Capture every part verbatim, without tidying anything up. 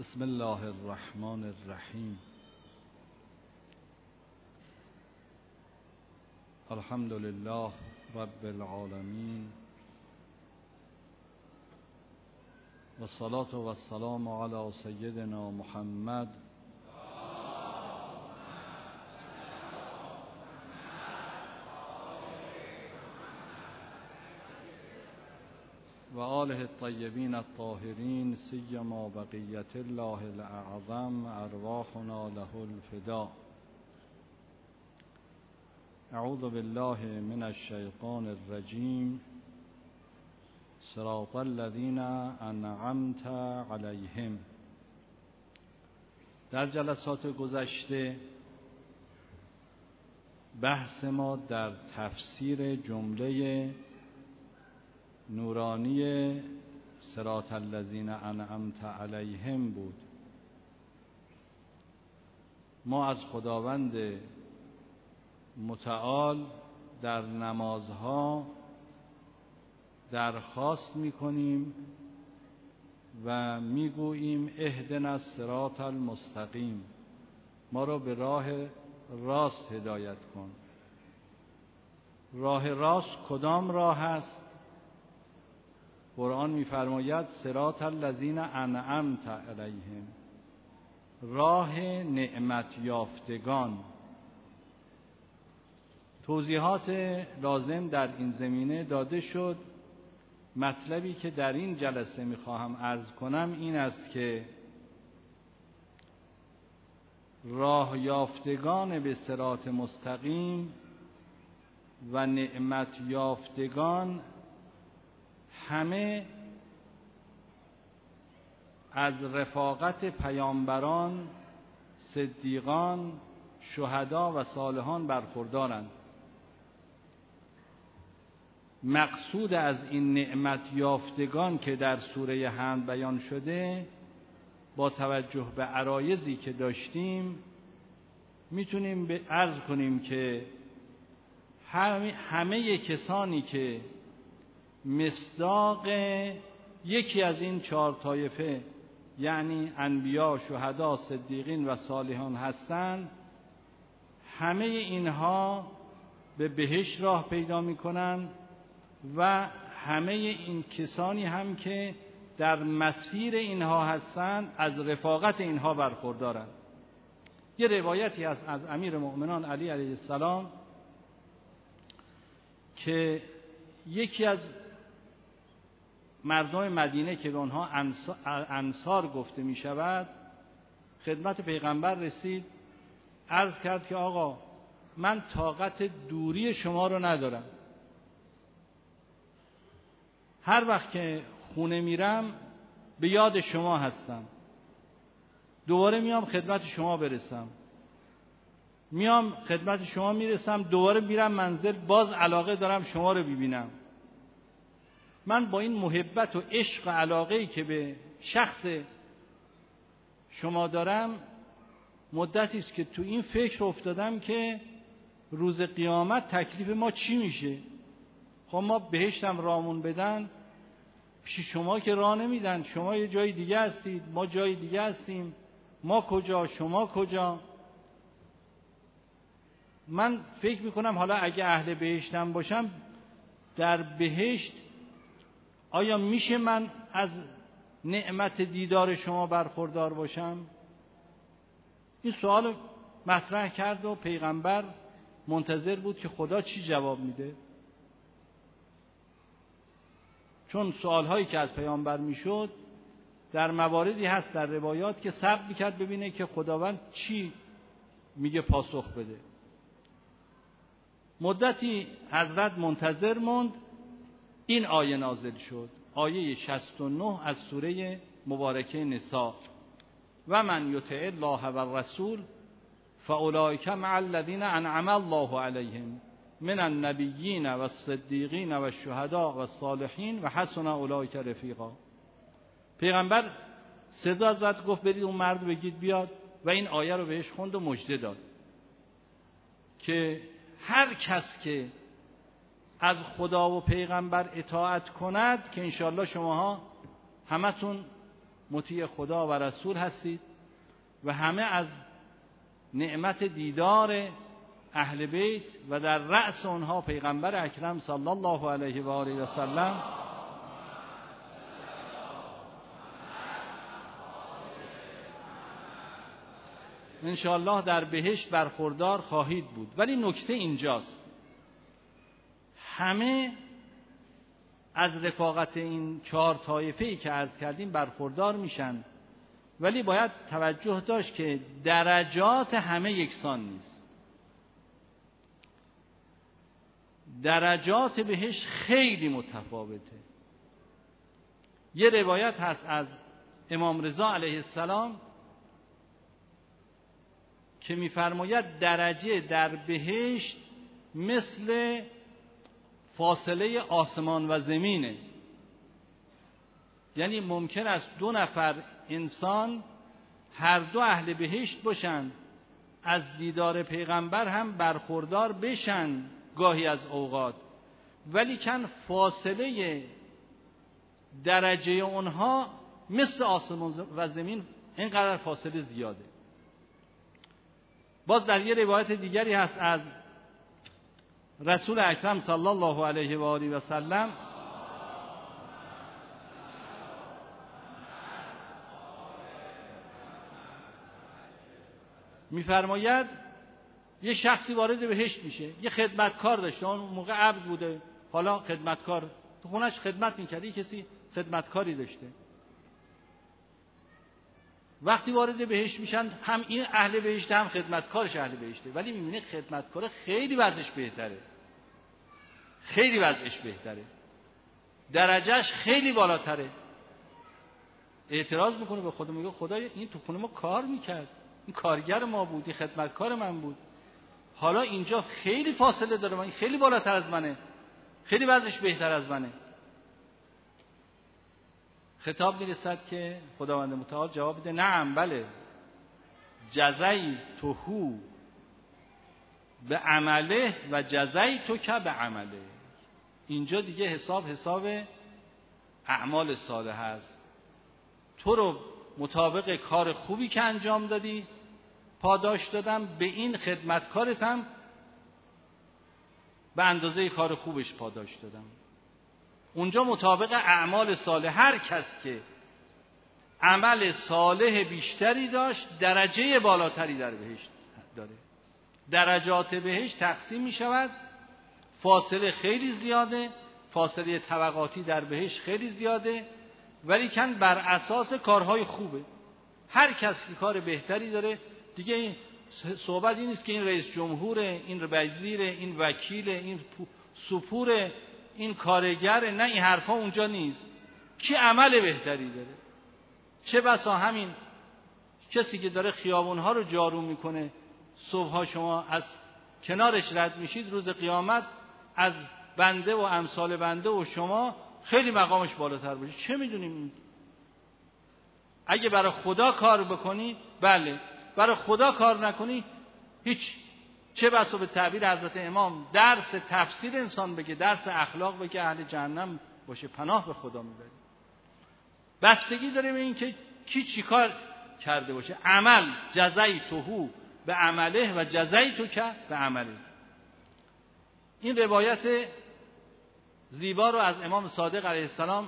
بسم الله الرحمن الرحیم. الحمد لله رب العالمین و الصلاة و السلام علی سیدنا محمد و آله الطیبین الطاهرین، سیما بقیت الله الاعظم، ارواحنا له الفدا. اعوذ بالله من الشیطان الرجیم. صراط الذین انعمت علیهم. در جلسات گذشته بحث ما در تفسیر جمله نورانی صراط الذین انعمت علیهم بود. ما از خداوند متعال در نمازها درخواست می‌کنیم و میگوییم اهدنا الصراط المستقیم، ما را به راه راست هدایت کن. راه راست کدام راه است؟ قرآن می‌فرماید صراط الذین انعمت علیهم، راه نعمت یافتگان. توضیحات لازم در این زمینه داده شد. مطلبی که در این جلسه می‌خواهم عرض کنم این است که راه یافتگان به صراط مستقیم و نعمت یافتگان همه از رفاقت پیامبران، صدیقان، شهدا و صالحان برخوردارند. مقصود از این نعمت یافتگان که در سوره حمد بیان شده، با توجه به عرایضی که داشتیم میتونیم به عرض کنیم که همه, همه کسانی که مصداق یکی از این چهار طایفه یعنی انبیا، شهدا، صدیقین و صالحان هستند، همه اینها به بهشت راه پیدا می‌کنند و همه این کسانی هم که در مسیر اینها هستند از رفاقت اینها برخوردارند. یه روایتی هست از امیر المؤمنین علی علیه السلام که یکی از مردم مدینه که به آنها انصار گفته می شود خدمت پیغمبر رسید، عرض کرد که آقا من طاقت دوری شما رو ندارم، هر وقت که خونه میرم به یاد شما هستم، دوباره میام خدمت شما برسم، میام خدمت شما میرسم، دوباره میرم منزل، باز علاقه دارم شما رو ببینم. من با این محبت و عشق و علاقه‌ای که به شخص شما دارم مدتی است که تو این فکر افتادم که روز قیامت تکلیف ما چی میشه. خب ما بهشتم رامون بدن، پیش شما که راه نمیدن، شما یه جای دیگه هستید، ما جای دیگه هستیم، ما کجا شما کجا. من فکر میکنم حالا اگه اهل بهشتم باشم در بهشت آیا میشه من از نعمت دیدار شما برخوردار باشم؟ این سوال مطرح کرد و پیغمبر منتظر بود که خدا چی جواب میده، چون سوالهایی که از پیامبر میشد در مواردی هست در روایات که صبر میکرد ببینه که خداوند چی میگه پاسخ بده. مدتی حضرت منتظر موند، این آیه نازل شد، آیه شصت و نه از سوره مبارکه نساء: و من یطع الله و الرسول فاولئک مع الذین انعم الله علیهم من النبیین و الصدیقین و الشهداء و الصالحین و حسن اولئک رفیقا. پیغمبر صدا زد گفت برید اون مرد بگید بیاد و این آیه رو بهش خوند و مژده داد که هر کس که از خدا و پیغمبر اطاعت کند که انشاءالله شماها همتون مطیع خدا و رسول هستید و همه از نعمت دیدار اهل بیت و در رأس آنها پیغمبر اکرم صلی الله علیه و آله و سلم انشاءالله در بهشت برخوردار خواهید بود. ولی نکته اینجاست، همه از رفاقت این چهار طایفه‌ای که عرض کردیم برخوردار میشن، ولی باید توجه داشت که درجات همه یکسان نیست. درجات بهشت خیلی متفاوته. یه روایت هست از امام رضا علیه السلام که می‌فرماید درجه در بهشت مثل فاصله آسمان و زمینه. یعنی ممکن است دو نفر انسان هر دو اهل بهشت باشن، از دیدار پیغمبر هم برخوردار بشن گاهی از اوقات، ولی کن فاصله درجه اونها مثل آسمان و زمین، اینقدر فاصله زیاده. باز در یه روایت دیگری هست از رسول اکرم صلی الله علیه و آله و سلم می‌فرماید یه شخصی وارد بهشت میشه، یه خدمتکار داشته، اون موقع عبد بوده، حالا خدمتکار تو خونش خدمت می‌کرد، کسی خدمتکاری داشته. وقتی وارد بهشت میشن هم این اهل بهشت هم خدمتکارش اهل بهشته، ولی می‌بینه خدمتکار خیلی وضعش بهتره، خیلی وضعش بهتره، درجهش خیلی بالاتره. اعتراض میکنه به خدا، میگه خدایا این تو خونه ما کار میکرد، این کارگر ما بود، این خدمتکار من بود، حالا اینجا خیلی فاصله داره، من خیلی بالاتر از منه، خیلی وضعش بهتر از منه. خطاب میرسد که خداوند متعال جواب بده نعم بله، جزای توهو به عمله و جزای تو که به عمله. اینجا دیگه حساب حساب اعمال صالح است. تو رو مطابق کار خوبی که انجام دادی پاداش دادم، به این خدمتکارت هم به اندازه کار خوبش پاداش دادم. اونجا مطابق اعمال صالح، هر کس که عمل صالح بیشتری داشت درجه بالاتری در بهشت داره. درجات بهشت تقسیم می شود، فاصله خیلی زیاده، فاصله طبقاتی در بهشت خیلی زیاده، ولی کن بر اساس کارهای خوبه. هر کس که کار بهتری داره، دیگه این صحبت این نیست که این رئیس جمهوره، این وزیره، این وکیله، این سپوره، این کارگره، نه، این حرفا اونجا نیست. کی عمل بهتری داره. چه بسا همین کسی که داره خیابونها رو جارو میکنه، صبحها شما از کنارش رد میشید، روز قیامت از بنده و امثال بنده و شما خیلی مقامش بالاتر باشه. چه میدونیم؟ اگه برای خدا کار بکنی بله، برای خدا کار نکنی هیچ. چه بسا به تعبیر حضرت امام درس تفسیر انسان بگه، درس اخلاق بگه، اهل جهنم باشه، پناه به خدا میبری. بستگی داره به این که کی چی کار کرده باشه. عمل جزای توهو به عمله و جزای تو که به عمله. این روایت زیبا رو از امام صادق علیه السلام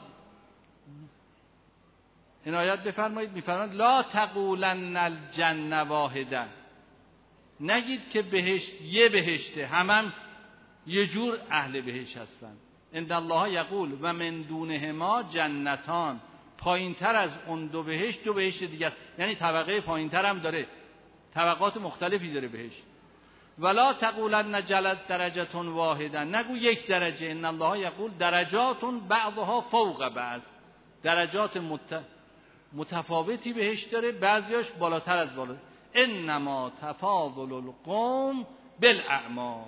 عنایت بفرمایید. میفرماید لا تقولن الجنه واحده، نگید که بهشت یه بهشته، همه هم یه جور اهل بهشت هستن. ان الله یقول و من دونهما جنتان، پایین تر از اون دو بهشت دو بهشت دیگه است. یعنی طبقه پایین تر هم داره، طبقات مختلفی داره بهشت. ولا تقولن جلت درجه واحده، نگو یک درجه. ان الله یقول درجات بعضها فوق بعض، درجات مت... متفاوتی بهشت داره، بعضیاش بالاتر از بالا. انما تفاضل القوم بالاعمال،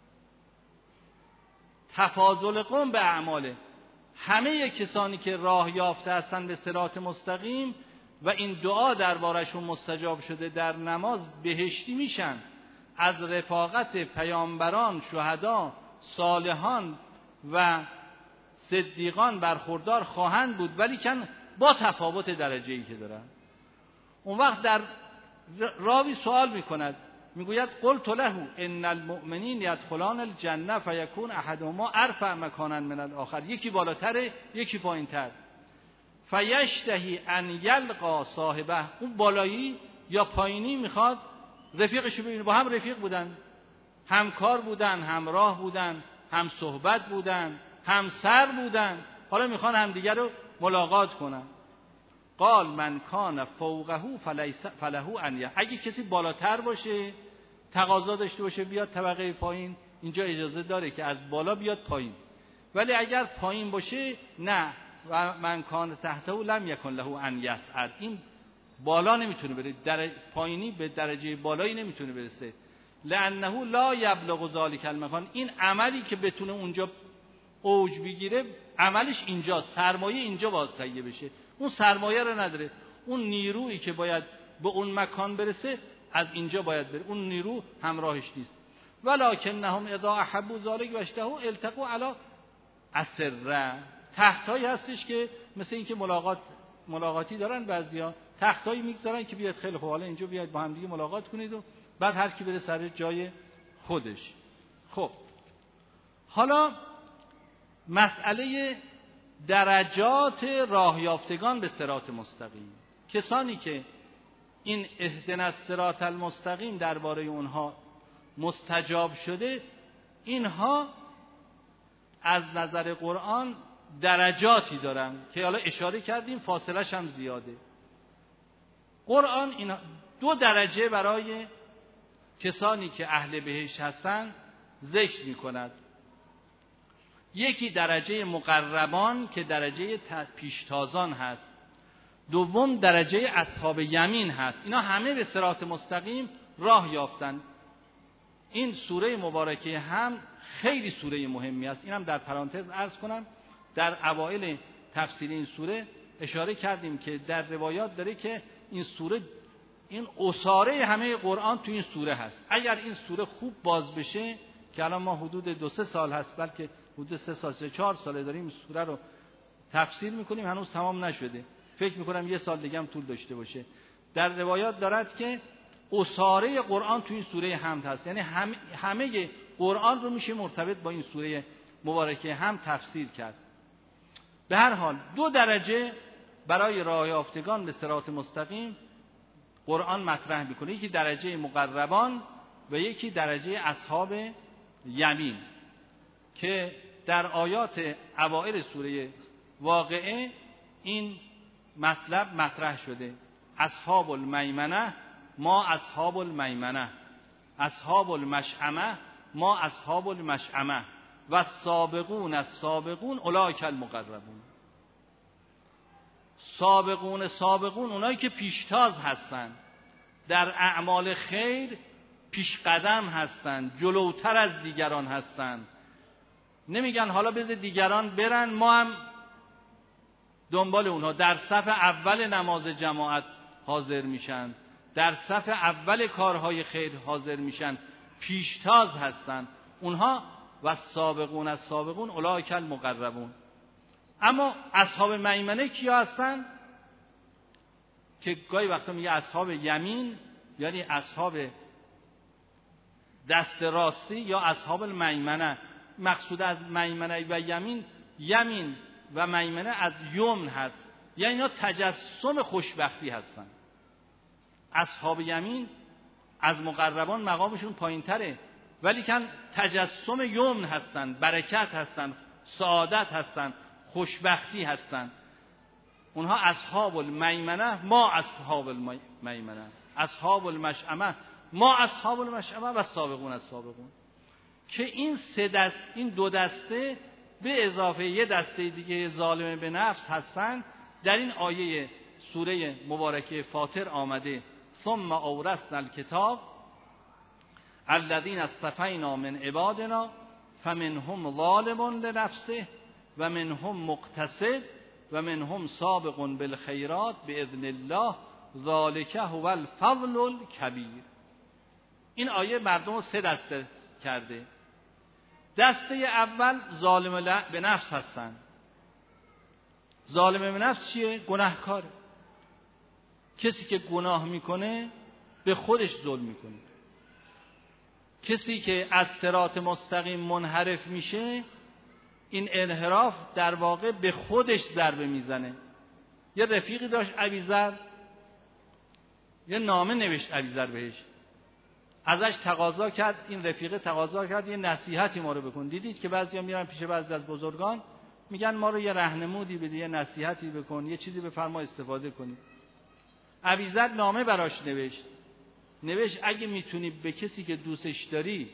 تفاضل قوم به اعماله. همه کسانی که راه یافته هستن به صراط مستقیم و این دعا دربارشون مستجاب شده در نماز، بهشتی میشن. از رفاقت پیامبران، شهدا، صالحان و صدیقان برخوردار خواهند بود، ولی کن با تفاوت درجه‌ای که دارن. اون وقت در راوی سوال میکند، میگوید قلت له ان المؤمنین یدخلون الجنه فیکون احدهما ارفع مکانا من الاخر، یکی بالاتره یکی پایینتر. فیشتهی ان یلقا صاحبه، اون بالایی یا پایینی میخواد رفیقشو ببینه. با هم رفیق بودن، همکار بودن، همراه بودن، هم صحبت بودن، همسر بودن، حالا میخوان همدیگه رو ملاقات کنن. قال من کان فوقه فلیس فله ان، اگه کسی بالاتر باشه تقاضا داشته باشه بیاد طبقه پایین، اینجا اجازه داره که از بالا بیاد پایین. ولی اگر پایین باشه نه، و من کان تحته لم یکن له ان یصعد، این بالا نمیتونه بره، در پایینی به درجه بالایی نمیتونه برسه. لانه لا یبلغ ذلک المکان، این عملی که بتونه اونجا اوج بگیره عملش اینجا، سرمایه اینجا باز تهیه بشه، اون سرمایه رو نداره. اون نیرویی که باید به اون مکان برسه از اینجا باید بره، اون نیرو همراهش نیست. ولکنهم اذا احبوا ذلک واشتهوا التقوا علی اسره، تختایی هستش که مثل این که ملاقات ملاقاتی دارن بعضیا، تختایی میگذارن که بیاد خیلی خوب حالا اینجا بیاید با هم دیگه ملاقات کنید و بعد هر کی بره سر جای خودش. خب حالا مسئله درجات راه یافتگان به صراط مستقیم، کسانی که این اهدنا الصراط المستقیم درباره اونها مستجاب شده، اینها از نظر قرآن درجاتی دارن که حالا اشاره کردیم فاصلش هم زیاده. قرآن این دو درجه برای کسانی که اهل بهشت هستن ذکر می کند. یکی درجه مقربان که درجه پیشتازان هست، دوم درجه اصحاب یمین هست. اینا همه به صراط مستقیم راه یافتن. این سوره مبارکه هم خیلی سوره مهمی است. اینم در پرانتز عرض کنم، در اوایل تفسیر این سوره اشاره کردیم که در روایات داره که این سوره این اساره همه قرآن تو این سوره هست. اگر این سوره خوب باز بشه، که الان ما حدود دو سه سال هست، بلکه حدود سه سال سه چهار ساله داریم این سوره رو تفسیر میکنیم، هنوز تمام نشده، فکر میکنم یه سال دیگه هم طول داشته باشه. در روایات دارد که اساره قرآن تو این سوره حمد هست، یعنی همه, همه قرآن رو میشه مرتبط با این سوره مبارکه هم تفسیر کرد. به هر حال دو درجه برای راه یافتگان به صراط مستقیم قرآن مطرح میکنه، یکی درجه مقربان و یکی درجه اصحاب یمین، که در آیات اوائل سوره واقعه این مطلب مطرح شده. اصحاب المیمنه ما اصحاب المیمنه، اصحاب المشأمه ما اصحاب المشأمه و السابقون السابقون اولئک المقربون. سابقون سابقون اونایی که پیشتاز هستن، در اعمال خیر پیش قدم هستن، جلوتر از دیگران هستن. نمیگن حالا بذار دیگران برن ما هم دنبال اونها، در صف اول نماز جماعت حاضر میشن، در صف اول کارهای خیر حاضر میشن، پیشتاز هستن اونها. و السابقون السابقون اولئک المقربون. اما اصحاب میمنه کیا هستن؟ که گاهی وقتا میگه اصحاب یمین، یعنی اصحاب دست راستی یا اصحاب المیمنه. مقصود از میمنه و یمین، یمین و میمنه از یمن هست، یعنی اینا تجسم خوشبختی هستن. اصحاب یمین از مقربان مقامشون پایین تره، ولی کن تجسم یمن هستن، برکت هستن، سعادت هستن، خوشبختی هستن. اونها اصحاب المیمنه ما اصحاب المیمنه، اصحاب المشأمه ما اصحاب المشأمه و السابقون السابقون. که این سه دست، این دو دسته به اضافه یه دسته دیگه ظالم به نفس هستن. در این آیه سوره مبارکه فاطر آمده ثم اورثنا الکتاب الذین اصطفینا من عبادنا فمنهم ظالم لنفسه و منهم مقتصد و منهم سابق بالخیرات باذن الله ذلک هو الفضل الکبیر. این آیه مردم رو سه دسته کرده. دسته اول ظالم به نفس هستن، ظالم به نفس چیه؟ گناهکاره. کسی که گناه میکنه به خودش ظلم میکنه. کسی که از صراط مستقیم منحرف میشه، این انحراف در واقع به خودش ضربه میزنه. یه رفیقی داشت ابیذر، یه نامه نوشت ابیذر بهش، ازش تقاضا کرد، این رفیقه تقاضا کرد یه نصیحتی ما رو بکن. دیدید که بعضیا میرن پیش بعضی از بزرگان میگن ما رو یه راهنمودی بده، یه نصیحتی بکن، یه چیزی بفرما استفاده کنیم. ابیذر نامه براش نوشت. نوشت اگه میتونی به کسی که دوستش داری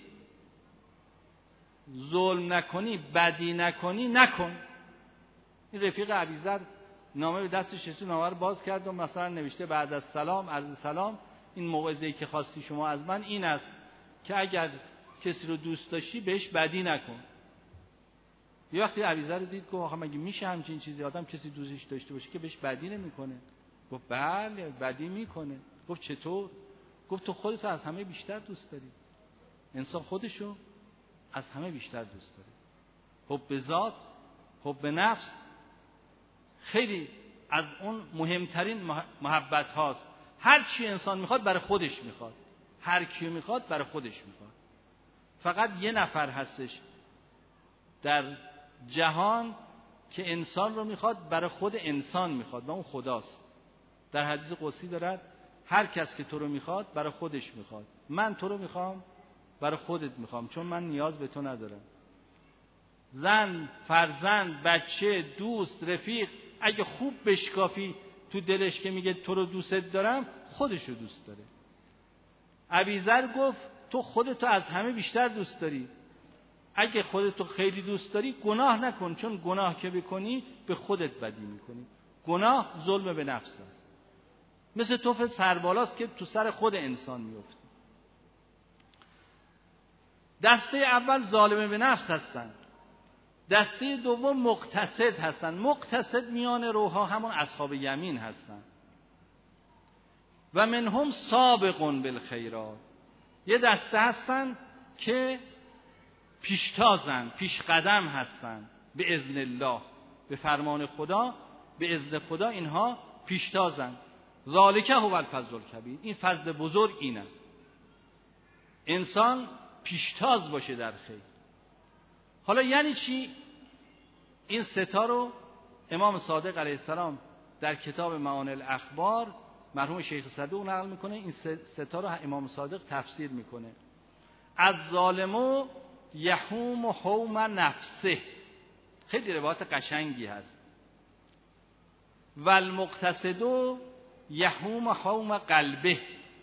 ظلم نکنی، بدی نکنی، نکن. این رفیق ابیذر نامه به دستش رسید، نامه رو باز کرد و مثلا نوشته بعد از سلام، عرض سلام، این موعظه‌ای که خواستی شما از من این است که اگر کسی رو دوست داشتی بهش بدی نکن. یه وقتی ابیذر رو دید گفت آخه مگه میشه همچین چیزی؟ آدم کسی دوستش داشته باشه که بهش بدی نمیکنه. گفت بله بدی میکنه. گفت چطور؟ گفت تو خودت از همه بیشتر دوست داری. انسان خودشو از همه بیشتر دوست داره. حب به ذات، حب به نفس خیلی از اون مهمترین محبت هاست. هر چی انسان میخواد برای خودش میخواد، هر کی میخواد برای خودش میخواد. فقط یه نفر هستش در جهان که انسان رو میخواد برای خود انسان میخواد و اون خداست. در حدیث قدسی دارد هر کس که تو رو میخواد برای خودش میخواد. من تو رو میخوام برای خودت میخوام، چون من نیاز به تو ندارم. زن، فرزند، بچه، دوست، رفیق اگه خوب بشکافی تو دلش که میگه تو رو دوست دارم، خودش رو دوست داره. ابیذر گفت تو خودتو از همه بیشتر دوست داری. اگه خودتو خیلی دوست داری گناه نکن، چون گناه که بکنی به خودت بدی میکنی. گناه ظلم به نفس است. مثل توف سربالاست که تو سر خود انسان میفته. دسته اول ظالم به نفس هستن. دسته دوم مقتصد هستن. مقتصد میان روها همون اصحاب یمین هستن. و منهم سابقون بالخیرات. یه دسته هستن که پیشتازن، پیش قدم هستن، به اذن الله، به فرمان خدا، به اذن خدا اینها پیشتازن. ذالک هو الفضل الکبیر. این فضل بزرگ این است، انسان پیشتاز باشه در خیر. حالا یعنی چی؟ این ستا رو امام صادق علیه السلام در کتاب معانی الاخبار مرحوم شیخ صدوق نقل میکنه. این ستا رو امام صادق تفسیر میکنه. از ظالمو یحوم حوم نفسه، خیلی روایت قشنگی هست. و المقتصدو یحوم حوم قلبه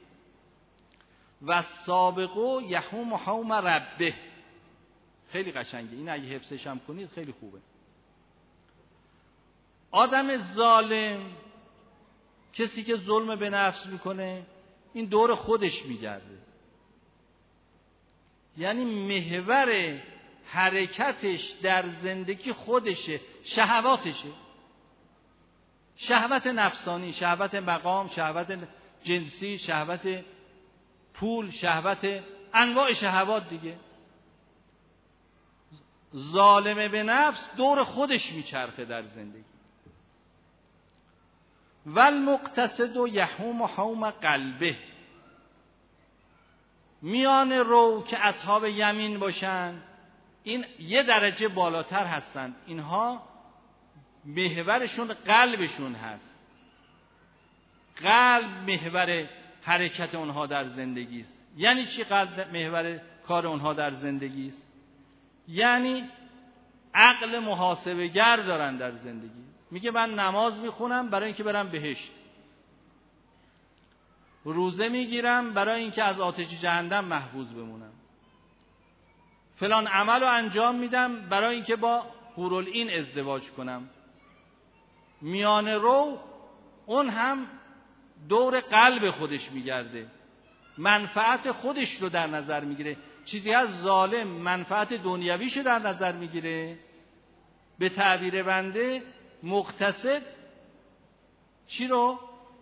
و السابقو یحوم حوم ربه. خیلی قشنگه، این اگه حفظش هم کنید خیلی خوبه. آدم ظالم، کسی که ظلم به نفس میکنه، این دور خودش میگرده. یعنی محور حرکتش در زندگی خودشه، شهواتشه. شهوت نفسانی، شهوت مقام، شهوت جنسی، شهوت پول، شهوت انواع شهوات دیگه. ظالم به نفس دور خودش میچرخه در زندگی. والمقتصد یحوم حوم قلبه. میان رو که اصحاب یمین باشن، این یه درجه بالاتر هستند. اینها محورشون قلبشون هست. قلب محور حرکت اونها در زندگی است. یعنی چی قلب محور کار اونها در زندگی است؟ یعنی عقل محاسبه گر دارن در زندگی. میگه من نماز میخونم برای اینکه برم بهشت، روزه میگیرم برای اینکه از آتش جهنم محفوظ بمونم، فلان عمل رو انجام میدم برای اینکه با حورالعین ازدواج کنم. میان رو اون هم دور قلب خودش میگرده، منفعت خودش رو در نظر میگیره. چیزی از ظالم منفعت دنیویش رو در نظر میگیره. به تعبیر بنده مقتصد چی رو؟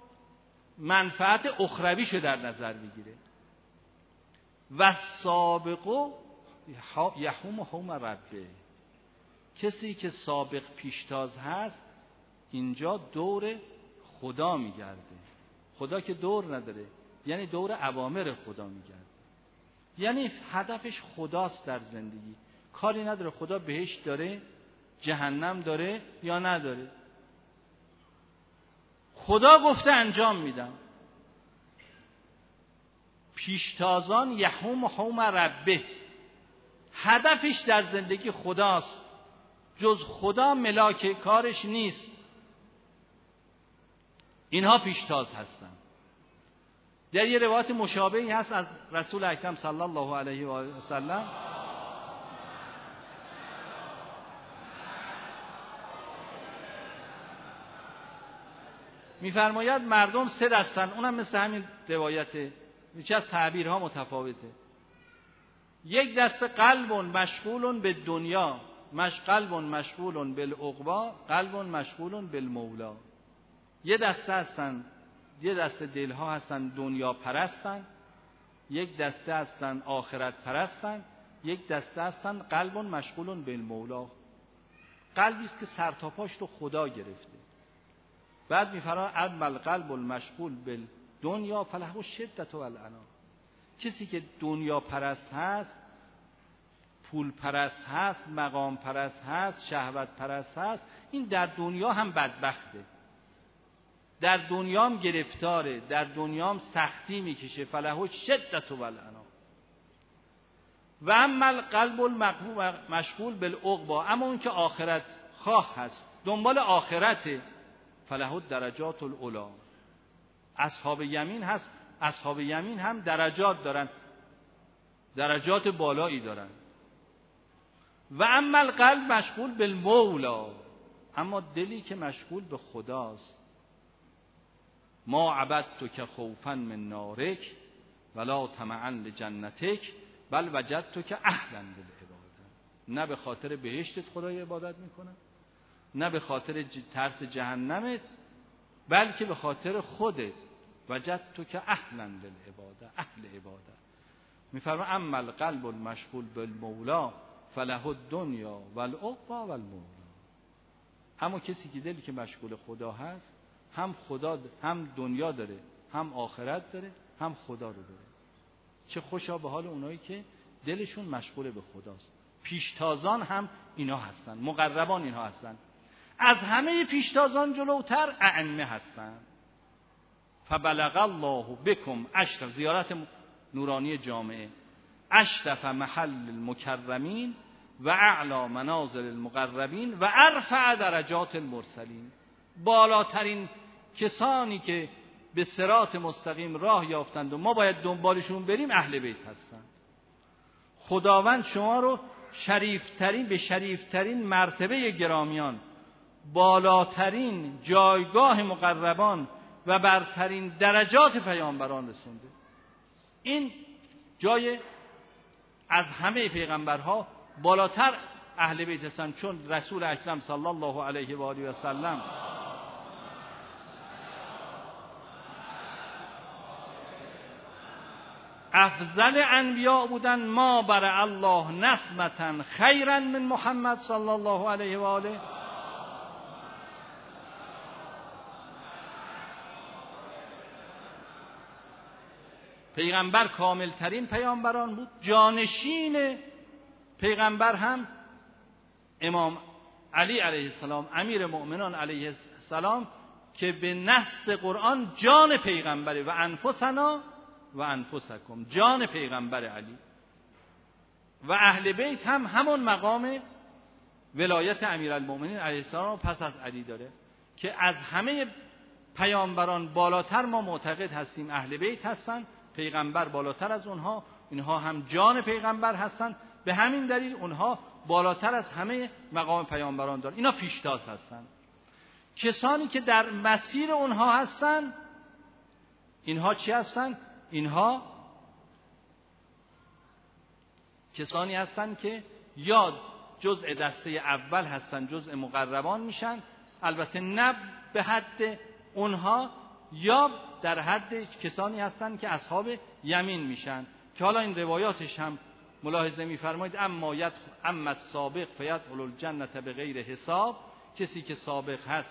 منفعت اخرویش رو در نظر میگیره. و سابقو یحوم حوم ربه. کسی که سابق پیشتاز هست اینجا دور خدا میگرده. خدا که دور نداره، یعنی دور اوامر خدا میگرده، یعنی هدفش خداست در زندگی. کاری نداره خدا بهشت داره، جهنم داره یا نداره. خدا گفته انجام میدم. پیشتازان یحوم حوم ربه، هدفش در زندگی خداست، جز خدا ملاک کارش نیست. اینها پیشتاز هستن. در یه روایت مشابهی هست از رسول اکرم صلی الله علیه و آله و سلم، میفرماید مردم سه دستن، اونم مثل همین روایته، هیچ از تعبیرها متفاوته. یک دسته قلب مشغول به دنیا، مش قلب مشغول بالعقبا، قلب مشغول بالمولا. یه دسته هستن، یه دسته دلها هستن دنیا پرستن، یک دسته هستن آخرت پرستن، یک دسته هستن قلب مشغول بالمولا. قلبی است که سر تا پاش رو خدا گرفته. بعد میفرماید اما القلب المشغول بالدنیا فله الشدة والعناء. کسی که دنیا پرست هست، پول پرست هست، مقام پرست هست، شهوت پرست هست، این در دنیا هم بدبخته، در دنیا هم گرفتاره، در دنیا هم سختی میکشه. فله الشدة والعناء. و اما القلب المشغول بالعقبا، اما اون که آخرت خواه هست، دنبال آخرته، فله الدرجات العلی. اصحاب یمین هست، اصحاب یمین هم درجات دارن، درجات بالایی دارن. و اما القلب مشغول بالمولا، اما دلی که مشغول به خداست، ما عبدتک خوفا من نارک ولا طمعا لجنتک بل وجدتک اهلا للعباده. نه به خاطر بهشتت خدای عبادت میکنه، نه به خاطر ترس جهنمت، بلکه به خاطر خودت. وجدتک اهلا للعباده، اهل عباده. میفرما اما القلب المشغول بالمولا فله الدنیا والعقبا والمولا. اما کسی که دلی که مشغول خدا هست، هم خدا هم دنیا داره، هم آخرت داره، هم خدا رو داره. چه خوشا به حال اونایی که دلشون مشغول به خداست. پیشتازان هم اینا هستن، مقربان اینها هستن. از همه پیشتازان جلوتر ائمه هستن. فبلغ الله بكم اشرف، زیارت نورانی جامعه، اشرف محل المکرمین و اعلی منازل المقربین و ارفع درجات المرسلین. بالاترین کسانی که به صراط مستقیم راه یافتند و ما باید دنبالشون بریم اهل بیت هستند. خداوند شما رو شریفترین به شریفترین مرتبه گرامیان، بالاترین جایگاه مقربان و برترین درجات پیامبران رسونده. این جای از همه پیغمبرها بالاتر اهل بیت هستند، چون رسول اکرم صلی الله علیه و آله و سلم افضل انبیاء بودن. ما برع الله نسمة خیرا من محمد صلی الله علیه و آله. پیغمبر کامل ترین پیامبران بود. جانشین پیغمبر هم امام علی علیه السلام، امیر مؤمنان علیه السلام، که به نص قرآن جان پیغمبره. و انفسنا و انفسکم، جان پیغمبر علی. و اهل بیت هم همون مقام ولایت امیرالمؤمنین علیه السلام پس از علی داره، که از همه پیامبران بالاتر ما معتقد هستیم اهل بیت هستن. پیغمبر بالاتر از اونها، اینها هم جان پیغمبر هستن. به همین دلیل اونها بالاتر از همه مقام پیامبران دارن. اینا پیشتاز هستن. کسانی که در مسیر اونها هستن، اینها چی هستن؟ اینها کسانی هستن که یا جزء دسته اول هستن، جزء مقربان میشن، البته نه به حد اونها، یا در حد کسانی هستن که اصحاب یمین میشن، که حالا این روایاتش هم ملاحظه میفرمایید. اما یدخل اما السابق فیدخل الجنة بغیر حساب، کسی که سابق هست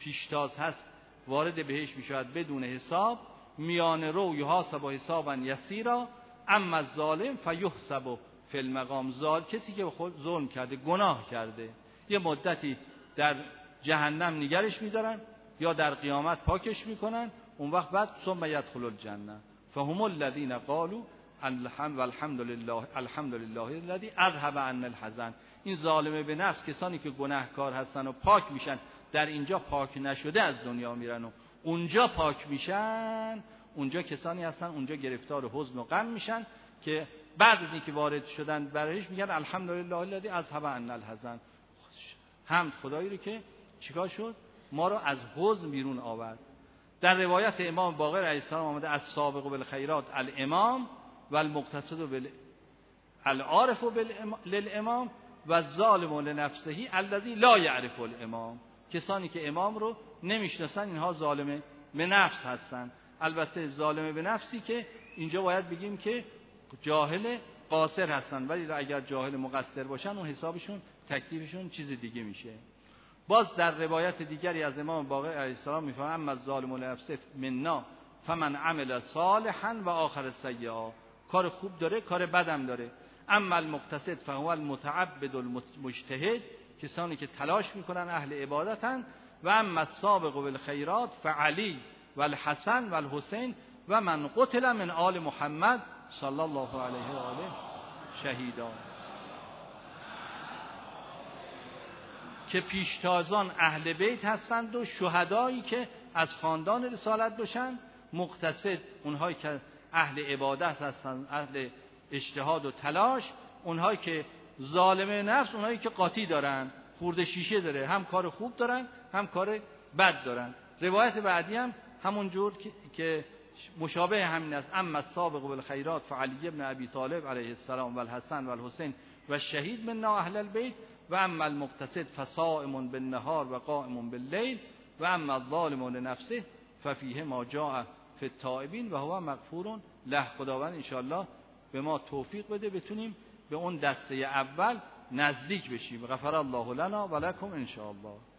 پیشتاز هست وارد بهش میشود بدون حساب، میان رو یحاسب حسابا یسیرا، اما الظالم فیحسب فی المقام. ظالم کسی که به خود ظلم کرده، گناه کرده، یه مدتی در جهنم نگرش میدارن یا در قیامت پاکش میکنن، اون وقت بعد ثم یدخل الجنه فهم الذین قالوا الحمد والحمد لله الحمد لله الذی اذهب عنا الحزن. این ظالمه به نفس، کسانی که گناهکار هستن و پاک میشن، در اینجا پاک نشده از دنیا میرن و اونجا پاک میشن، اونجا کسانی هستن اونجا گرفتار حزن و غم میشن که بعد از اینکه وارد شدن برایش میگن الحمدلله الذی اذهب عنا الحزن. حمد خدایی رو که چیکار شد؟ ما رو از حزن بیرون آورد. در روایت امام باقر علیه السلام آمده از سابق بالخیرات الامام و المقتصد بال العارف للامام و الظالم لنفسه الذی لا یعرف الامام. کسانی که امام رو نمیشناسن اینها ظالم به نفس هستن. البته ظالم به نفسی که اینجا باید بگیم که جاهل قاصر هستن، ولی اگر جاهل مقصر باشن اون حسابشون تکلیفشون چیز دیگه میشه. باز در روایت دیگری از امام باقر علیه السلام میفهمم اما الظالم لنفسه منا فمن عمل صالحا و آخر سیئا. کار خوب داره، کار بدم داره. اما المقتصد فهو المتعبد المجتهد، کسانی که تلاش میکنن اهل عبادتن. و اما السابق بالخیرات فعلی و الحسن و الحسین و من قتل من آل محمد صلی الله علیه و آله شهیدا. که پیشتازان اهل بیت هستند و شهدایی که از خاندان رسالت باشند. مقتصد اونهایی که اهل عبادت هستند، اهل اجتهاد و تلاش. اونهایی که ظالم نفس، اونهایی که قاطی دارن، خورده شیشه داره، هم کار خوب دارن هم کار بد دارن. روایت بعدی هم همون جور که مشابه همین است. اما السابق بالخیرات فعلی ابن ابی طالب علیه السلام و الحسن و الحسین و الشهید منا اهل البیت. و اما المقتصد فصائم بالنهار و قائم باللیل. و اما الظالم لنفسه ففیه ما جاء فی التائبین و هو مغفور له. خداوند ان شاء الله به ما توفیق بده بتونیم به اون دسته اول نزدیک بشیم. غفر الله لنا و لکم ان شاء الله.